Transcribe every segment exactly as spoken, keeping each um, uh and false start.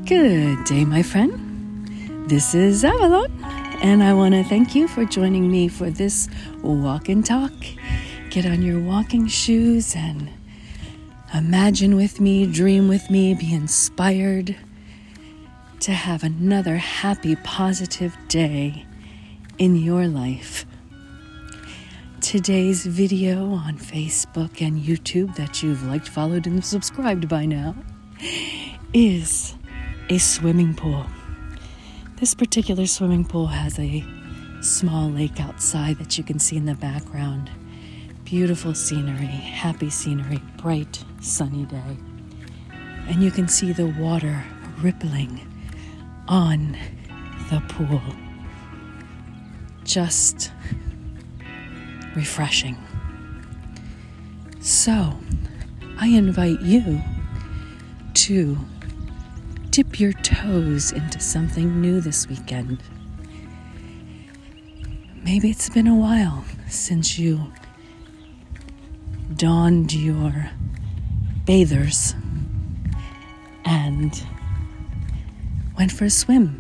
Good day, my friend. This is Avalon, and I want to thank you for joining me for this walk and talk. Get on your walking shoes and imagine with me, dream with me, be inspired to have another happy, positive day in your life. Today's video on Facebook and YouTube that you've liked, followed, and subscribed by now is a swimming pool. This particular swimming pool has a small lake outside that you can see in the background. Beautiful scenery, happy scenery, bright, sunny day. And you can see the water rippling on the pool. Just refreshing. So, I invite you to dip your toes into something new this weekend. Maybe it's been a while since you donned your bathers and went for a swim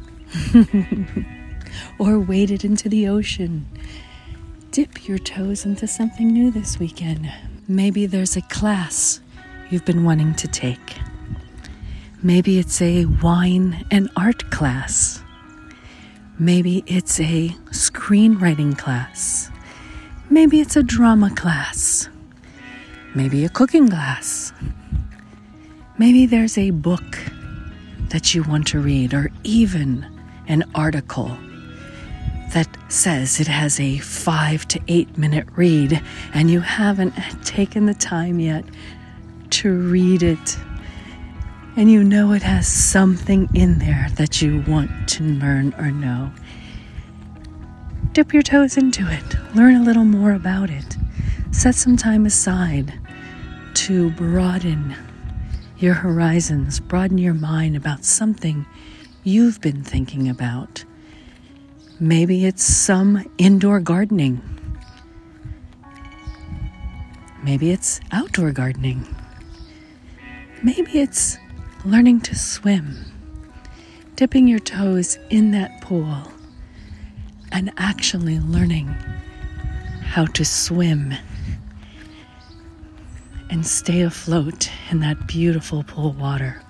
or waded into the ocean. Dip your toes into something new this weekend. Maybe there's a class you've been wanting to take. Maybe it's a wine and art class. Maybe it's a screenwriting class. Maybe it's a drama class. Maybe a cooking class. Maybe there's a book that you want to read, or even an article that says it has a five to eight minute read and you haven't taken the time yet to read it. And you know it has something in there that you want to learn or know. Dip your toes into it. Learn a little more about it. Set some time aside to broaden your horizons, broaden your mind about something you've been thinking about. Maybe it's some indoor gardening. Maybe it's outdoor gardening. Maybe it's learning to swim, dipping your toes in that pool and actually learning how to swim and stay afloat in that beautiful pool water.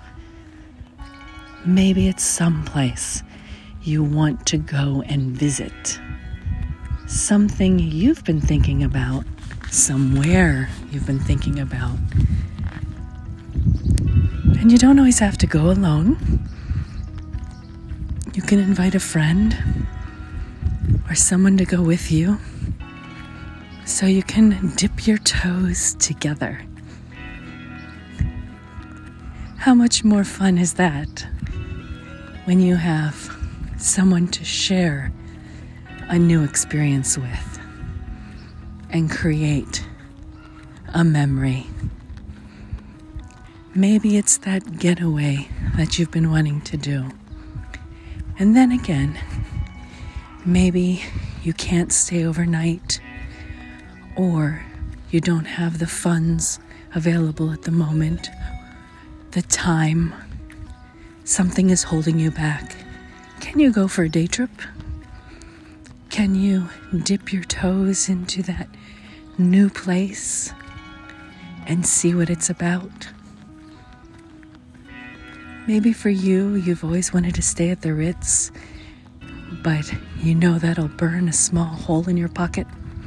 Maybe it's someplace you want to go and visit, something you've been thinking about, somewhere you've been thinking about. And you don't always have to go alone. You can invite a friend or someone to go with you so you can dip your toes together. How much more fun is that when you have someone to share a new experience with and create a memory? Maybe it's that getaway that you've been wanting to do. And then again, maybe you can't stay overnight, or you don't have the funds available at the moment, the time, something is holding you back. Can you go for a day trip? Can you dip your toes into that new place and see what it's about? Maybe for you, you've always wanted to stay at the Ritz, but you know that'll burn a small hole in your pocket.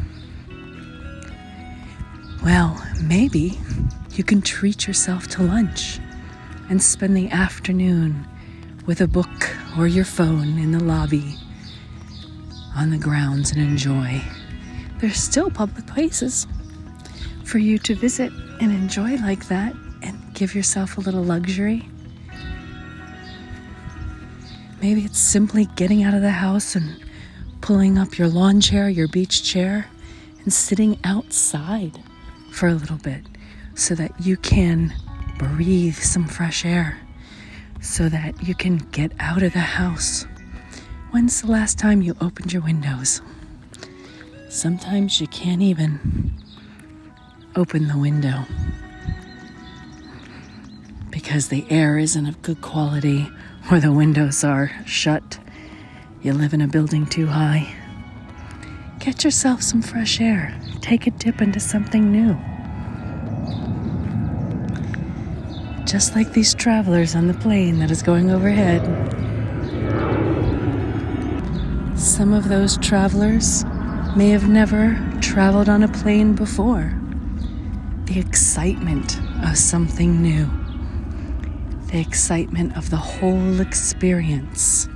Well, maybe you can treat yourself to lunch and spend the afternoon with a book or your phone in the lobby on the grounds and enjoy. There's still public places for you to visit and enjoy like that and give yourself a little luxury. Maybe it's simply getting out of the house and pulling up your lawn chair, your beach chair, and sitting outside for a little bit so that you can breathe some fresh air, so that you can get out of the house. When's the last time you opened your windows? Sometimes you can't even open the window because the air isn't of good quality where the windows are shut. You live in a building too high. Get yourself some fresh air. Take a dip into something new. Just like these travelers on the plane that is going overhead. Some of those travelers may have never traveled on a plane before. The excitement of something new. The excitement of the whole experience.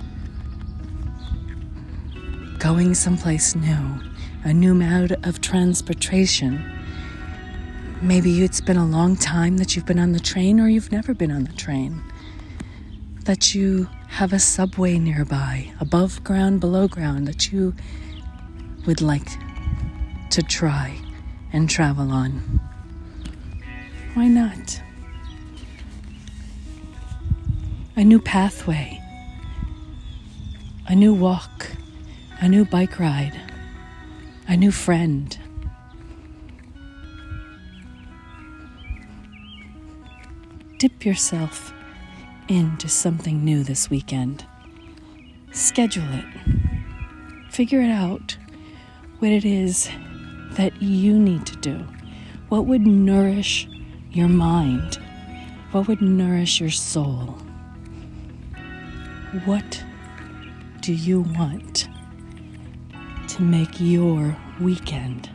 Going someplace new, a new mode of transportation. Maybe it's been a long time that you've been on the train, or you've never been on the train. That you have a subway nearby, above ground, below ground, that you would like to try and travel on. Why not? A new pathway, a new walk, a new bike ride, a new friend. Dip yourself into something new this weekend. Schedule it. Figure it out what it is that you need to do. What would nourish your mind? What would nourish your soul? What do you want to make your weekend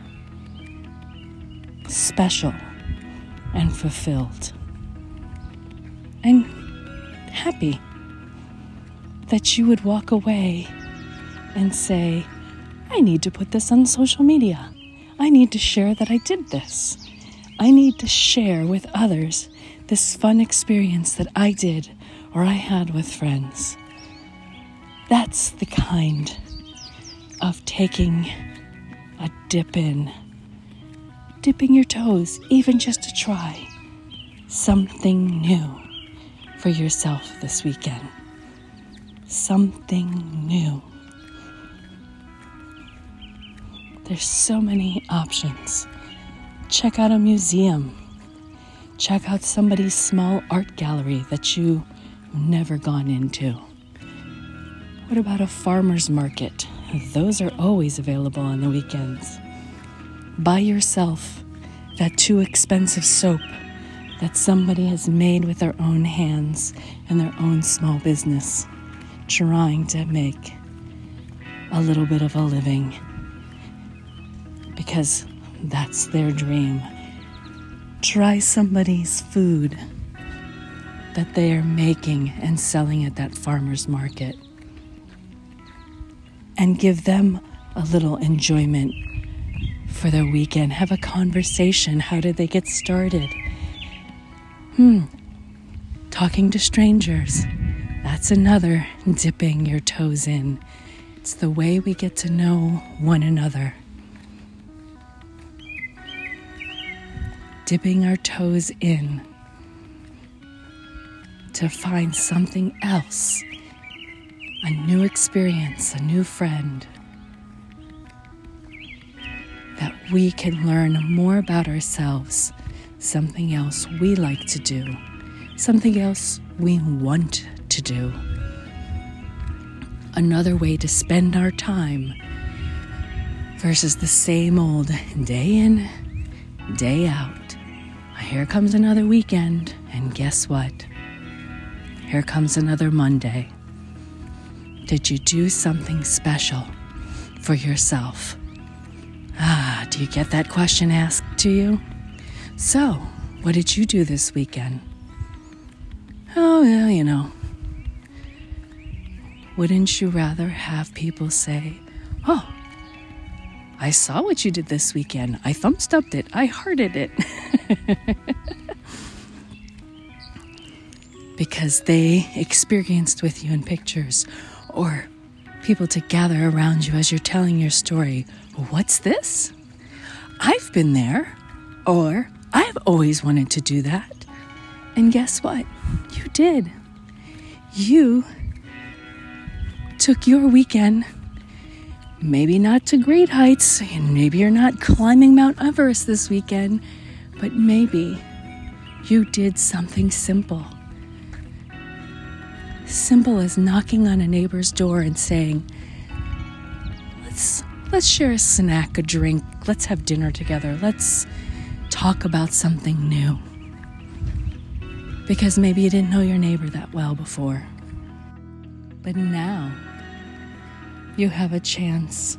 special and fulfilled and happy? That you would walk away and say, I need to put this on social media. I need to share that I did this. I need to share with others this fun experience that I did or I had with friends. That's the kind of taking a dip in, dipping your toes, even just to try something new for yourself this weekend. Something new. There's so many options. Check out a museum. Check out somebody's small art gallery that you've never gone into. What about a farmer's market? Those are always available on the weekends. Buy yourself that too expensive soap that somebody has made with their own hands and their own small business, trying to make a little bit of a living because that's their dream. Try somebody's food that they are making and selling at that farmer's market and give them a little enjoyment for their weekend. Have a conversation. How did they get started? Hmm. Talking to strangers. That's another dipping your toes in. It's the way we get to know one another. Dipping our toes in to find something else. A new experience, a new friend. That we can learn more about ourselves. Something else we like to do. Something else we want to do. Another way to spend our time versus the same old day in, day out. Here comes another weekend, and guess what? Here comes another Monday. Did you do something special for yourself? Ah, do you get that question asked to you? So, what did you do this weekend? Oh, yeah, you know. Wouldn't you rather have people say, oh, I saw what you did this weekend. I thumb-stubbed it. I hearted it. Because they experienced with you in pictures, or people to gather around you as you're telling your story. What's this? I've been there. Or I've always wanted to do that. And guess what? You did. You took your weekend, maybe not to great heights, and maybe you're not climbing Mount Everest this weekend, but maybe you did something simple. simple as knocking on a neighbor's door and saying, let's let's share a snack, a drink, let's have dinner together, let's talk about something new. Because maybe you didn't know your neighbor that well before. But now you have a chance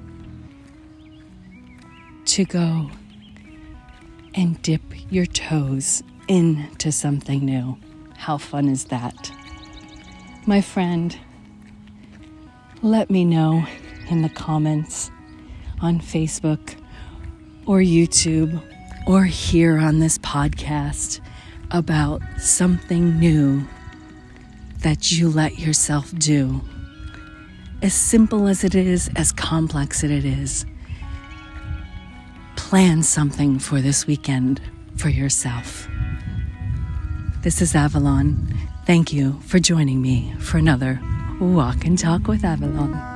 to go and dip your toes into something new. How fun is that? My friend, let me know in the comments on Facebook or YouTube or here on this podcast about something new that you let yourself do. As simple as it is, as complex as it is, plan something for this weekend for yourself. This is Avalon. Thank you for joining me for another Walk and Talk with Avalon.